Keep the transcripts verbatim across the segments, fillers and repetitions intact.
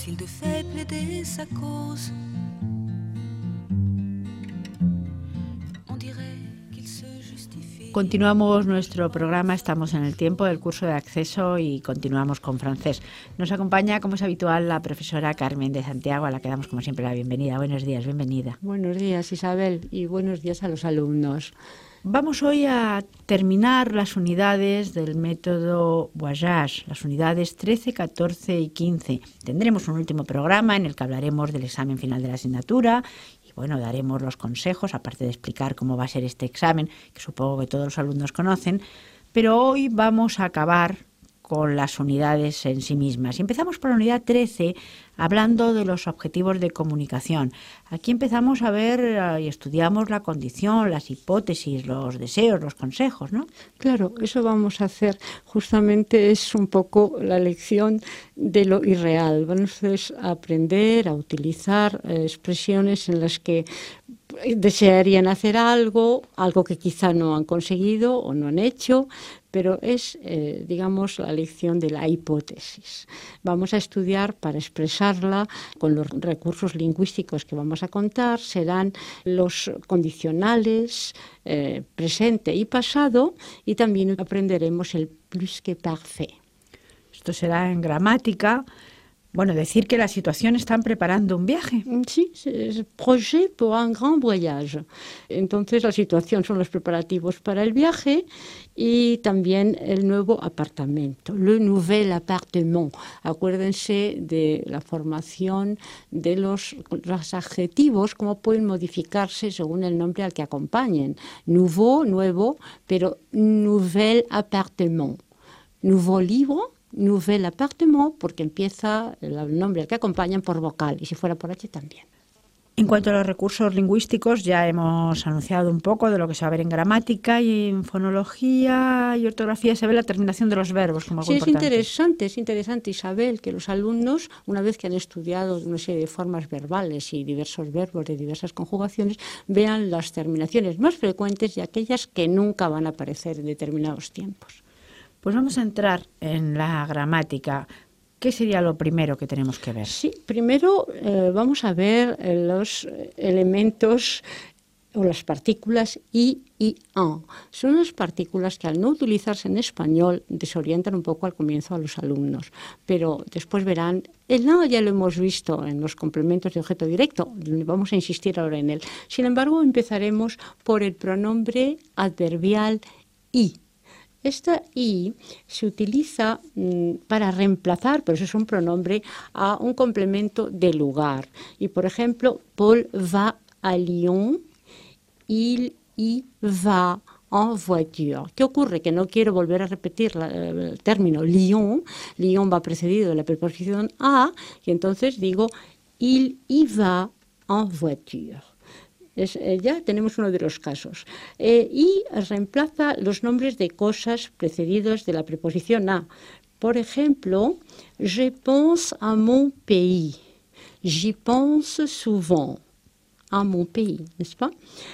qu'il devait plaider sa cause. On dirait qu'il se justifie. Continuamos nuestro programa, estamos en el tiempo del curso de acceso y continuamos con francés. Nos acompaña, como es habitual, la profesora Carmen de Santiago, a la que damos como siempre la bienvenida. Buenos días, bienvenida. Buenos días, Isabel, y buenos días a los alumnos. Vamos hoy a terminar las unidades del método Voyage, las unidades trece, catorce y quince. Tendremos un último programa en el que hablaremos del examen final de la asignatura y, bueno, daremos los consejos, aparte de explicar cómo va a ser este examen, que supongo que todos los alumnos conocen. Pero hoy vamos a acabar con las unidades en sí mismas. Y empezamos por la unidad trece, hablando de los objetivos de comunicación. Aquí empezamos a ver uh, y estudiamos la condición, las hipótesis, los deseos, los consejos, ¿no? Claro, eso vamos a hacer. Justamente es un poco la lección de lo irreal. Vamos a aprender a utilizar eh, expresiones en las que desearían hacer algo, algo que quizá no han conseguido o no han hecho, pero es, eh, digamos, la lección de la hipótesis. Vamos a estudiar para expresarla con los recursos lingüísticos que vamos a contar. Serán los condicionales, eh, presente y pasado, y también aprenderemos el plus que parfait. Esto será en gramática. Bueno, decir que la situación están preparando un viaje. Sí, es projet pour un grand voyage. Entonces, la situación son los preparativos para el viaje y también el nuevo apartamento, le nouvel appartement. Acuérdense de la formación de los, los adjetivos, cómo pueden modificarse según el nombre al que acompañen. Nouveau, nuevo, pero nouvel appartement. Nouveau libro, nouvel appartement, porque empieza el nombre al que acompañan por vocal, y si fuera por H también. En cuanto a los recursos lingüísticos, ya hemos anunciado un poco de lo que se va a ver en gramática, y en fonología y ortografía se ve la terminación de los verbos como algo sí, importante. Es interesante, es interesante, Isabel, que los alumnos, una vez que han estudiado una serie de formas verbales y diversos verbos de diversas conjugaciones, vean las terminaciones más frecuentes y aquellas que nunca van a aparecer en determinados tiempos. Pues vamos a entrar en la gramática. ¿Qué sería lo primero que tenemos que ver? Sí, primero eh, vamos a ver eh, los elementos o las partículas i y en. Son las partículas que al no utilizarse en español desorientan un poco al comienzo a los alumnos, pero después verán, el no ya lo hemos visto en los complementos de objeto directo, vamos a insistir ahora en él. Sin embargo, empezaremos por el pronombre adverbial i. Esta i se utiliza mmm, para reemplazar, por eso es un pronombre, a un complemento de lugar. Y, por ejemplo, Paul va a Lyon, il y va en voiture. ¿Qué ocurre? Que no quiero volver a repetir la, el término Lyon. Lyon va precedido de la preposición a, y entonces digo, il y va en voiture. Es, eh, ya tenemos uno de los casos. Eh, y reemplaza los nombres de cosas precedidos de la preposición a. Por ejemplo, je pense à mon pays. J'y pense souvent. À mon pays, n'est-ce pas?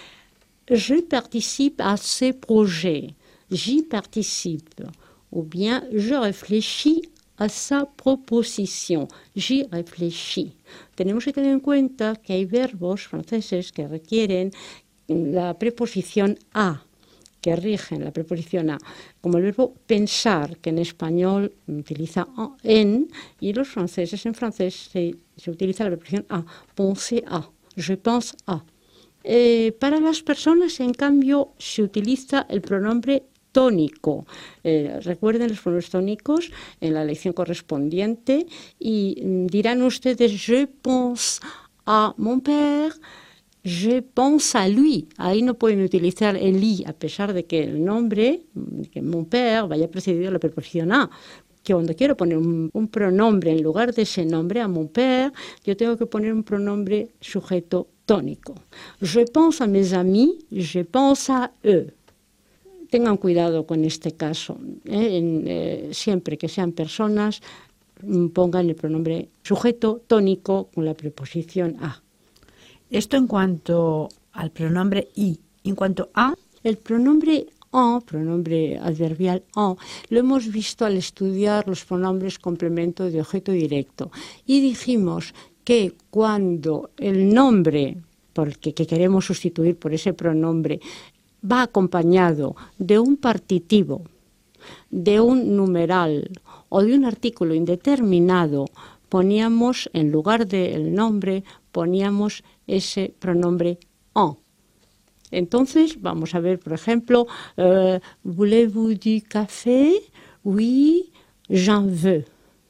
Je participe à ces projets. J'y participe. Ou bien, je réfléchis a sa proposición. J'y réfléchis. Tenemos que tener en cuenta que hay verbos franceses que requieren la preposición a, que rigen la preposición a, como el verbo pensar, que en español utiliza en, y los franceses en francés se, se utiliza la preposición a, penser a, je pense a. Eh, para las personas, en cambio, se utiliza el pronombre tónico. Eh, recuerden los pronombres tónicos en la lección correspondiente y mm, dirán ustedes, je pense à mon père, je pense à lui. Ahí no pueden utilizar el i, a pesar de que el nombre, que mon père, vaya precedido de la preposición a. Que cuando quiero poner un, un pronombre en lugar de ese nombre, a mon père, yo tengo que poner un pronombre sujeto tónico. Je pense à mes amis, je pense à eux. Tengan cuidado con este caso. ¿eh? En, eh, siempre que sean personas, pongan el pronombre sujeto tónico con la preposición a. Esto en cuanto al pronombre i. En cuanto a... El pronombre en, pronombre adverbial en, lo hemos visto al estudiar los pronombres complemento de objeto directo. Y dijimos que cuando el nombre porque, que queremos sustituir por ese pronombre va acompañado de un partitivo, de un numeral o de un artículo indeterminado, poníamos, en lugar del nombre, poníamos ese pronombre en. Entonces, vamos a ver, por ejemplo, euh, voulez-vous du café? Oui, j'en veux.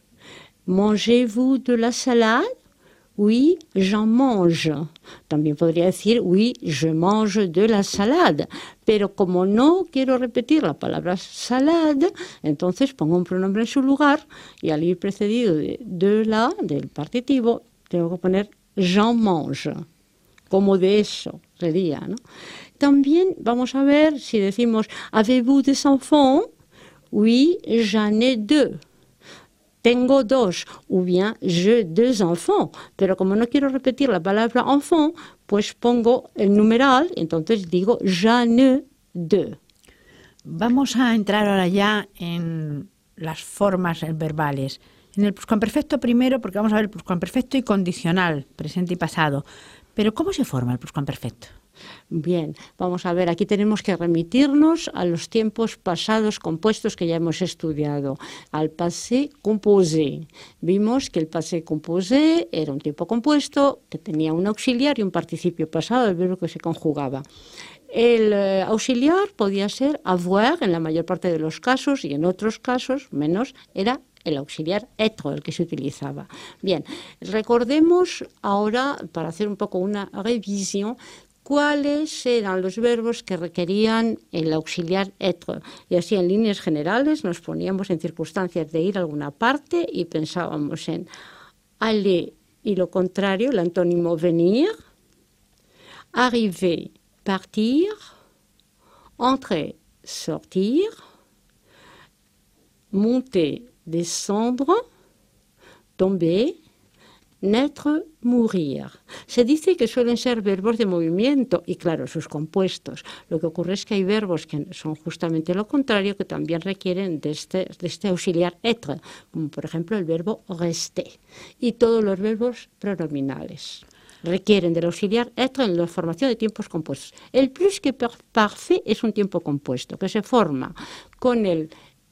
Mangez-vous de la salade? Oui, j'en mange. También podría decir, oui, je mange de la salade. Pero como no quiero repetir la palabra salade, entonces pongo un pronombre en su lugar y al ir precedido de, de la, del partitivo, tengo que poner j'en mange. Como de eso sería, ¿no? También vamos a ver si decimos, avez-vous des enfants? Oui, j'en ai deux. Tengo dos, o bien j'ai deux enfants, pero como no quiero repetir la palabra enfant, pues pongo el numeral, entonces digo j'en ai deux. Vamos a entrar ahora ya en las formas verbales. En el pluscuamperfecto primero, porque vamos a ver el pluscuamperfecto y condicional, presente y pasado. Pero ¿cómo se forma el pluscuamperfecto? Bien, vamos a ver, aquí tenemos que remitirnos a los tiempos pasados compuestos que ya hemos estudiado, al passé composé. Vimos que el passé composé era un tiempo compuesto que tenía un auxiliar y un participio pasado, el verbo que se conjugaba. El eh, auxiliar podía ser avoir en la mayor parte de los casos y en otros casos, menos, era el auxiliar être, el que se utilizaba. Bien, recordemos ahora, para hacer un poco una revisión, cuáles eran los verbos que requerían el auxiliar être. Y así, en líneas generales, nos poníamos en circunstancias de ir a alguna parte y pensábamos en aller y lo contrario, el antónimo venir, arriver, partir, entrer, sortir, monter, descendre, tomber, naître, mourir. Se dice que suelen ser verbos de movimiento y, claro, sus compuestos. Lo que ocurre es que hay verbos que son justamente lo contrario, que también requieren de este, de este auxiliar être, como por ejemplo el verbo rester. Y todos los verbos pronominales requieren del auxiliar être en la formación de tiempos compuestos. El plus que parfait es un tiempo compuesto que se forma con el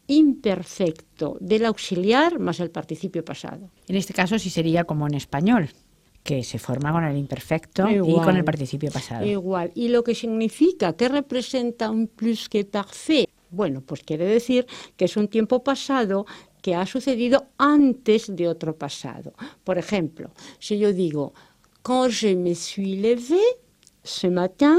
imperfecto del auxiliar más el participio pasado. En este caso sí sería como en español, que se forma con el imperfecto igual, y con el participio pasado. Igual. ¿Y lo que significa? ¿Qué representa un plus que parfait? Bueno, pues quiere decir que es un tiempo pasado que ha sucedido antes de otro pasado. Por ejemplo, si yo digo, quand je me suis levée ce matin,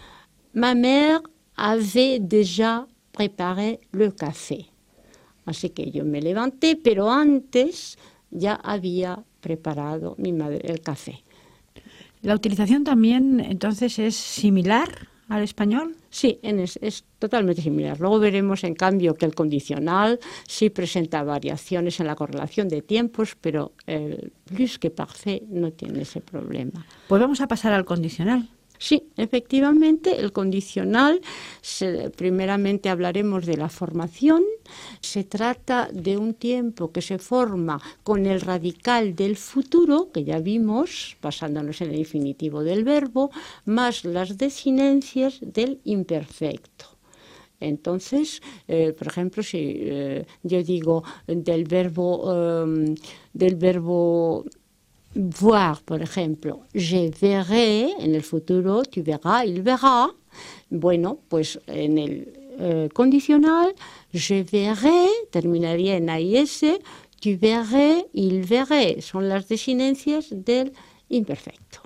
ma mère avait déjà préparé le café. Así que yo me levanté, pero antes ya había preparado mi madre el café. ¿La utilización también entonces es similar al español? Sí, en es, es totalmente similar. Luego veremos, en cambio, que el condicional sí presenta variaciones en la correlación de tiempos, pero el plus que parfait no tiene ese problema. Pues vamos a pasar al condicional. Sí, efectivamente, el condicional, se, primeramente hablaremos de la formación. Se trata de un tiempo que se forma con el radical del futuro, que ya vimos, basándonos en el infinitivo del verbo, más las desinencias del imperfecto. Entonces, eh, por ejemplo, si eh, yo digo del verbo, eh, del verbo voir, por ejemplo, je verrai, en el futuro, tu verras, il verra. Bueno, pues en el eh, condicional, je verrai, terminaría en A I S, tu verrais, il verrait. Son las desinencias del imperfecto.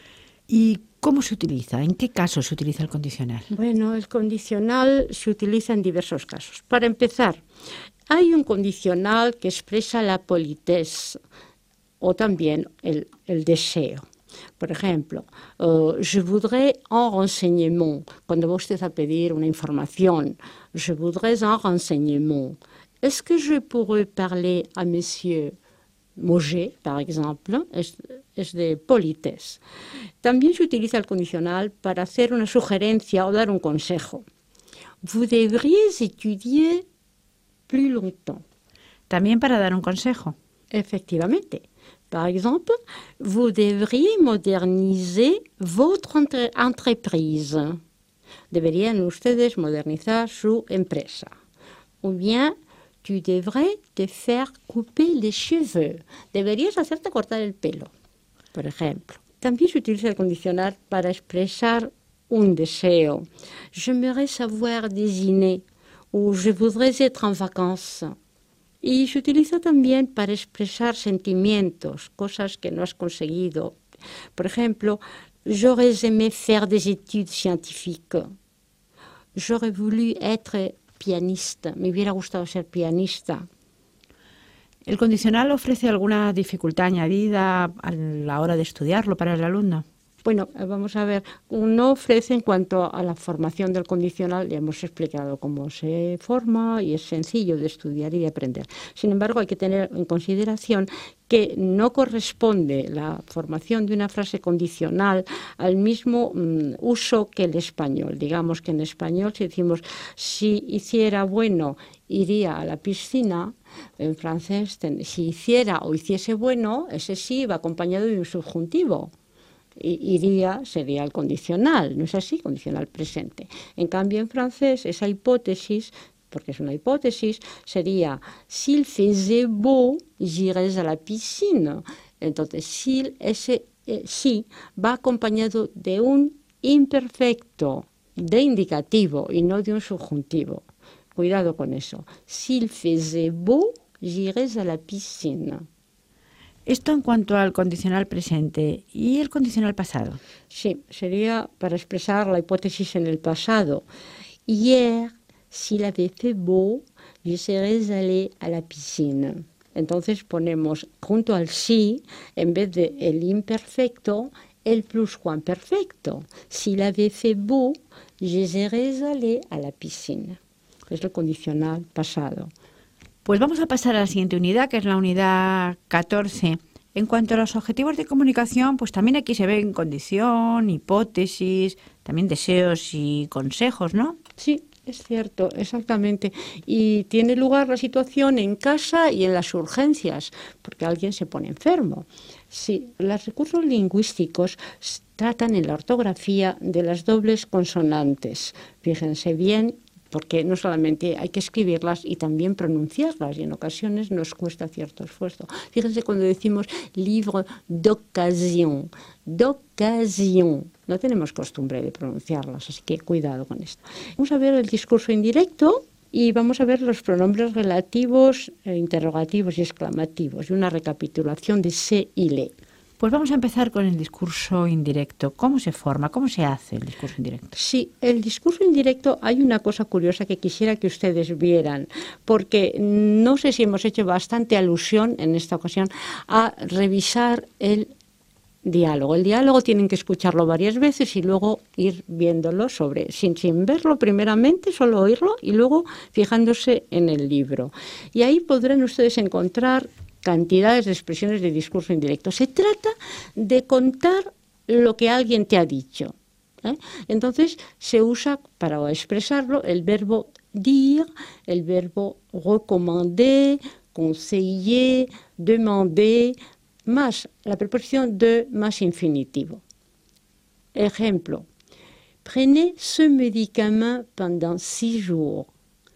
¿Y cómo se utiliza? ¿En qué casos se utiliza el condicional? Bueno, el condicional se utiliza en diversos casos. Para empezar, hay un condicional que expresa la politesse, o también el, el deseo. Por ejemplo, uh, je voudrais un renseignement. Cuando va usted a pedir una información, je voudrais un renseignement. Est-ce que je pourrais parler à monsieur Moget, par exemple? Es, es de politesse. También se utiliza el condicional para hacer una sugerencia o dar un consejo. vous devriez étudier plus longtemps. También para dar un consejo. Efectivamente. Par exemple, vous devriez moderniser votre entre- entreprise. Deberían ustedes modernizar su empresa. O bien, tu devrais te faire couper les cheveux. Deberías hacerte cortar el pelo, por ejemplo. También se utiliza el condicional para expresar un deseo. J'aimerais savoir dessiner o je voudrais être en vacances. Y se utiliza también para expresar sentimientos, cosas que no has conseguido. Por ejemplo, j'aurais aimé faire des études scientifiques. J'aurais voulu être pianista. Me hubiera gustado ser pianista. ¿El condicional ofrece alguna dificultad añadida a la hora de estudiarlo para el alumno? Bueno, vamos a ver, no ofrece en cuanto a la formación del condicional, ya hemos explicado cómo se forma y es sencillo de estudiar y de aprender. Sin embargo, hay que tener en consideración que no corresponde la formación de una frase condicional al mismo um, uso que el español. Digamos que en español, si decimos, si hiciera bueno, iría a la piscina. En francés, si hiciera o hiciese bueno, ese sí va acompañado de un subjuntivo. Iría sería el condicional, ¿no es así? Condicional presente. En cambio, en francés, esa hipótesis, porque es una hipótesis, sería s'il faisait beau, j'irais à la piscine. Entonces, s'il, ese eh, sí va acompañado de un imperfecto, de indicativo y no de un subjuntivo. Cuidado con eso. S'il faisait beau, j'irais à la piscine. Esto en cuanto al condicional presente. ¿Y el condicional pasado? Sí, sería para expresar la hipótesis en el pasado. Hier, s'il avait fait beau, je serais allé à la piscine. Entonces ponemos junto al sí, en vez de el imperfecto, el pluscuamperfecto. S'il avait fait beau, je serais allé à la piscine. Es el condicional pasado. Pues vamos a pasar a la siguiente unidad, que es la unidad catorce. En cuanto a los objetivos de comunicación, pues también aquí se ven condición, hipótesis, también deseos y consejos, ¿no? Sí, es cierto, exactamente. Y tiene lugar la situación en casa y en las urgencias, porque alguien se pone enfermo. Sí, los recursos lingüísticos tratan en la ortografía de las dobles consonantes. Fíjense bien, porque no solamente hay que escribirlas y también pronunciarlas, y en ocasiones nos cuesta cierto esfuerzo. Fíjense cuando decimos livre d'occasion, d'occasion, no tenemos costumbre de pronunciarlas, así que cuidado con esto. Vamos a ver el discurso indirecto y vamos a ver los pronombres relativos, eh, interrogativos y exclamativos, y una recapitulación de se y le. Pues vamos a empezar con el discurso indirecto. ¿Cómo se forma? ¿Cómo se hace el discurso indirecto? Sí, el discurso indirecto, hay una cosa curiosa que quisiera que ustedes vieran, porque no sé si hemos hecho bastante alusión en esta ocasión a revisar el diálogo. El diálogo tienen que escucharlo varias veces y luego ir viéndolo sobre, sin, sin verlo primeramente, solo oírlo y luego fijándose en el libro. Y ahí podrán ustedes encontrar cantidades de expresiones de discurso indirecto. Se trata de contar lo que alguien te ha dicho, ¿eh? Entonces se usa para expresarlo el verbo dire, el verbo recommander, conseiller, demander, más la preposición de más infinitivo. Ejemplo, prenez ce médicament pendant six jours.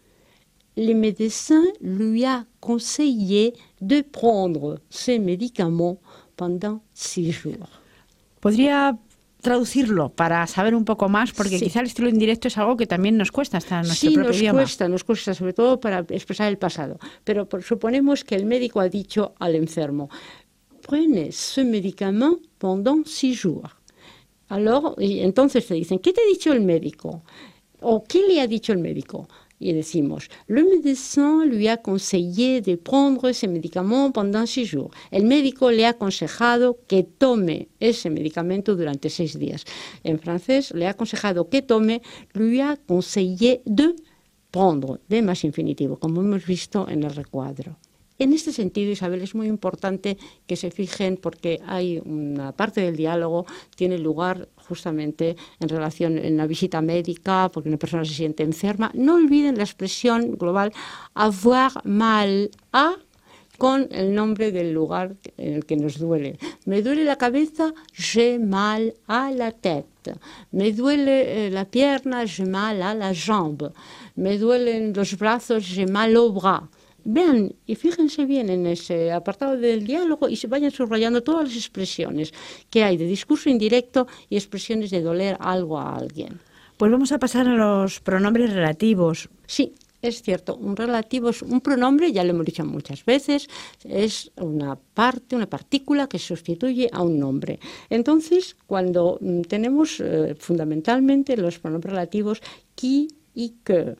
Le médecin lui a conseillé de prendre ces médicaments pendant six jours. ¿Podría traducirlo para saber un poco más? Porque sí. Quizá el estilo indirecto es algo que también nos cuesta hasta en nuestro sí, propio nos idioma. Sí, nos cuesta, nos cuesta, sobre todo para expresar el pasado. Pero por, suponemos que el médico ha dicho al enfermo, prenez ce médicament pendant six jours. Alors, y entonces te dicen, ¿qué te ha dicho el médico? ¿O qué le ha dicho el médico? Y decimos, le médecin lui a conseillé de prendre ese medicamento pendant six jours. El médico le ha aconsejado que tome ese medicamento durante seis días. En francés, le ha aconsejado que tome, lui a conseillé de prendre, de más infinitivo, como hemos visto en el recuadro. En este sentido, Isabel, es muy importante que se fijen porque hay una parte del diálogo tiene lugar justamente en relación en la visita médica, porque una persona se siente enferma. No olviden la expresión global avoir mal a con el nombre del lugar en el que nos duele. Me duele la cabeza, j'ai mal à la tête. Me duele eh, la pierna, j'ai mal à la jambe. Me duelen los brazos, j'ai mal au bras. Vean y fíjense bien en ese apartado del diálogo y se vayan subrayando todas las expresiones que hay de discurso indirecto y expresiones de doler algo a alguien. Pues vamos a pasar a los pronombres relativos. Sí. Es cierto, un relativo es un pronombre, ya lo hemos dicho muchas veces, es una parte, una partícula que sustituye a un nombre. Entonces, cuando mm, tenemos eh, fundamentalmente los pronombres relativos qui y que.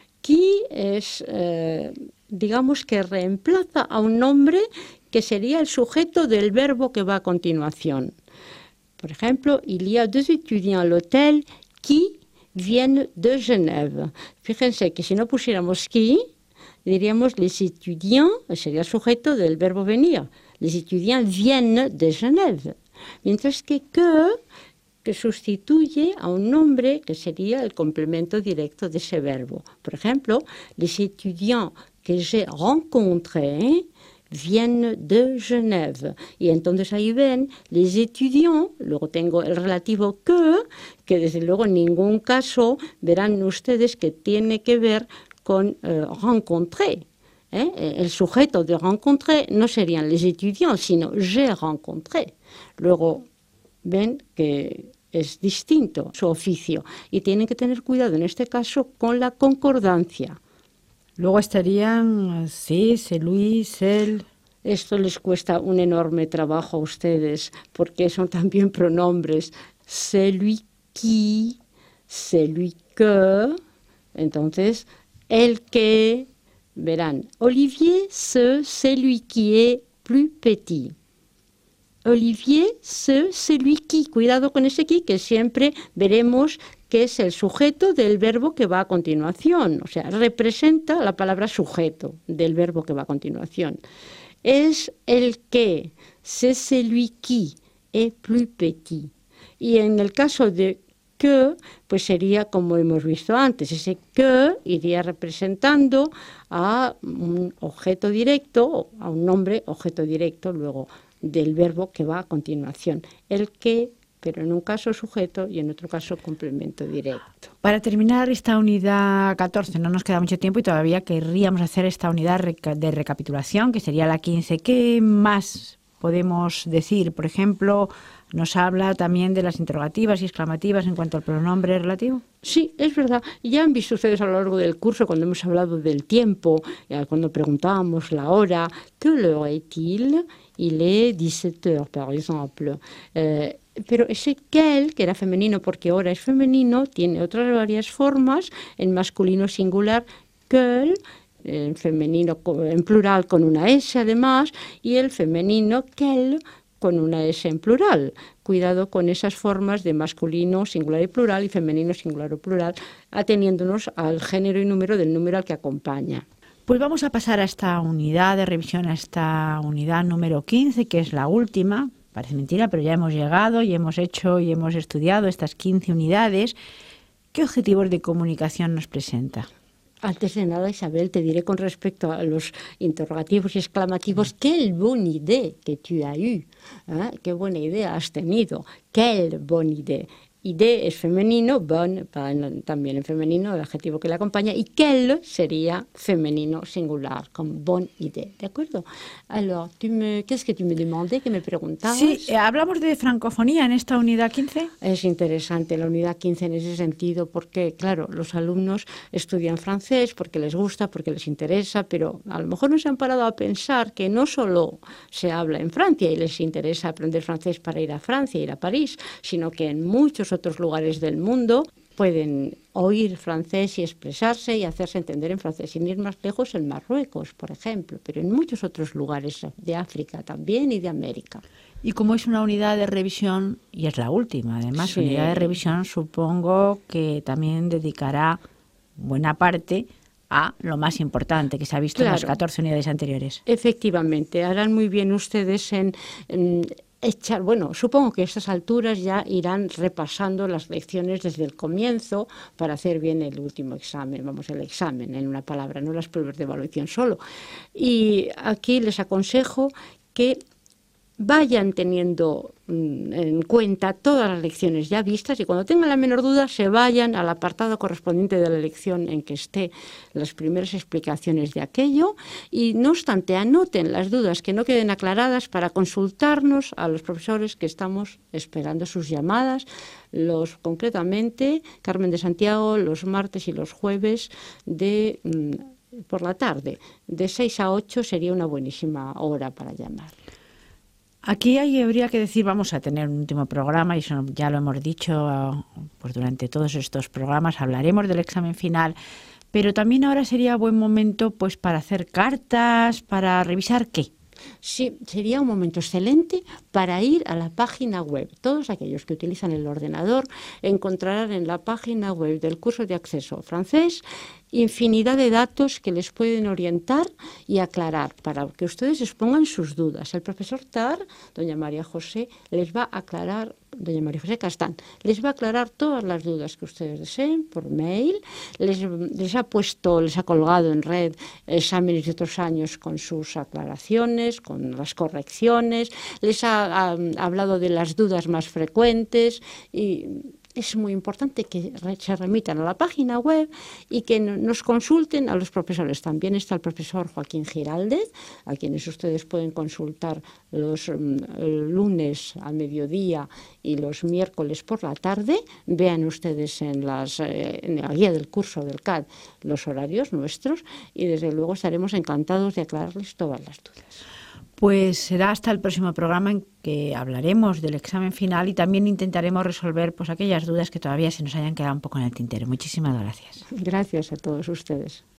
Qui es, eh, digamos que reemplaza a un nombre que sería el sujeto del verbo que va a continuación. Por ejemplo, il y a deux étudiants à l'hôtel qui viennent de Genève. Fíjense que si no pusiéramos qui, diríamos les étudiants, sería el sujeto del verbo venir. Les étudiants viennent de Genève. Mientras que que, que sustituye a un nombre que sería el complemento directo de ese verbo. Por ejemplo, les étudiants que j'ai rencontrés viennent de Genève. Y entonces ahí ven, les étudiants, luego tengo el relativo que, que desde luego en ningún caso verán ustedes que tiene que ver con eh, rencontrer. ¿eh? El sujeto de rencontrer no serían les étudiants, sino j'ai rencontré. Luego ven que es distinto su oficio y tienen que tener cuidado en este caso con la concordancia. Luego estarían sí, celui, cel. Esto les cuesta un enorme trabajo a ustedes porque son también pronombres. Celui qui, celui que. Entonces, el que, verán, Olivier, ce, celui qui est plus petit. Olivier, ce, celui qui. Cuidado con ese qui, que siempre veremos que es el sujeto del verbo que va a continuación. O sea, representa la palabra sujeto del verbo que va a continuación. Es el que, c'est celui qui est plus petit. Y en el caso de que, pues sería como hemos visto antes. Ese que iría representando a un objeto directo, a un nombre objeto directo, luego del verbo que va a continuación. El que, pero en un caso sujeto y en otro caso complemento directo. Para terminar esta unidad catorce, no nos queda mucho tiempo y todavía querríamos hacer esta unidad de recapitulación, que sería la quince. ¿Qué más podemos decir? Por ejemplo, nos habla también de las interrogativas y exclamativas en cuanto al pronombre relativo. Sí, es verdad. Ya han visto ustedes a lo largo del curso, cuando hemos hablado del tiempo, cuando preguntábamos la hora, ¿qué hora est-il? Il est dix-sept heures, par exemple. Eh, Pero ese quel, que era femenino porque ahora es femenino, tiene otras varias formas, en masculino singular, quel, en femenino en plural con una S además, y el femenino quel con una S en plural. Cuidado con esas formas de masculino singular y plural y femenino singular o plural, ateniéndonos al género y número del número al que acompaña. Pues vamos a pasar a esta unidad de revisión, a esta unidad número quince, que es la última. Parece mentira, pero ya hemos llegado y hemos hecho y hemos estudiado estas quince unidades. ¿Qué objetivos de comunicación nos presenta? Antes de nada, Isabel, te diré con respecto a los interrogativos y exclamativos, quelle bonne idée que tu as eu, ¿eh? Qué buena idea has tenido, quelle bonne idée. Idée es femenino, bon también en femenino, el adjetivo que le acompaña, y quel sería femenino singular, con bonne idée, ¿de acuerdo? Alors, tu me, ¿qué es que tú me demandé, que me preguntabas? Sí, eh, hablamos de francofonía en esta unidad quince. Es interesante la unidad quince en ese sentido, porque, claro, los alumnos estudian francés porque les gusta, porque les interesa, pero a lo mejor no se han parado a pensar que no solo se habla en Francia y les interesa aprender francés para ir a Francia, ir a París, sino que en muchos otros lugares del mundo pueden oír francés y expresarse y hacerse entender en francés, sin ir más lejos en Marruecos, por ejemplo, pero en muchos otros lugares de África también y de América. Y como es una unidad de revisión, y es la última, además, Sí. unidad de revisión, supongo que también dedicará buena parte a lo más importante que se ha visto claro. en las catorce unidades anteriores. Efectivamente, harán muy bien ustedes en, en echar, bueno, supongo que a estas alturas ya irán repasando las lecciones desde el comienzo para hacer bien el último examen, vamos, el examen, en una palabra, no las pruebas de evaluación solo. Y aquí les aconsejo que vayan teniendo en cuenta todas las lecciones ya vistas y cuando tengan la menor duda se vayan al apartado correspondiente de la lección en que esté las primeras explicaciones de aquello y no obstante anoten las dudas que no queden aclaradas para consultarnos a los profesores que estamos esperando sus llamadas, los concretamente Carmen de Santiago los martes y los jueves de por la tarde, de seis a ocho sería una buenísima hora para llamar. Aquí hay, habría que decir, vamos a tener un último programa, y eso ya lo hemos dicho, pues durante todos estos programas hablaremos del examen final, pero también ahora sería buen momento pues para hacer cartas, para revisar qué. Sí, sería un momento excelente para ir a la página web. Todos aquellos que utilizan el ordenador encontrarán en la página web del curso de acceso francés infinidad de datos que les pueden orientar y aclarar para que ustedes expongan sus dudas. El profesor Tar, doña María José, les va a aclarar, doña María José Castán, les va a aclarar todas las dudas que ustedes deseen por mail. Les, les ha puesto, les ha colgado en red exámenes de otros años con sus aclaraciones, con las correcciones, les ha, ha hablado de las dudas más frecuentes y es muy importante que se remitan a la página web y que nos consulten a los profesores. También está el profesor Joaquín Giraldez, a quienes ustedes pueden consultar los el lunes a mediodía y los miércoles por la tarde. Vean ustedes en, las, en la guía del curso del C A D los horarios nuestros y desde luego estaremos encantados de aclararles todas las dudas. Pues será hasta el próximo programa en que hablaremos del examen final y también intentaremos resolver pues aquellas dudas que todavía se nos hayan quedado un poco en el tintero. Muchísimas gracias. Gracias a todos ustedes.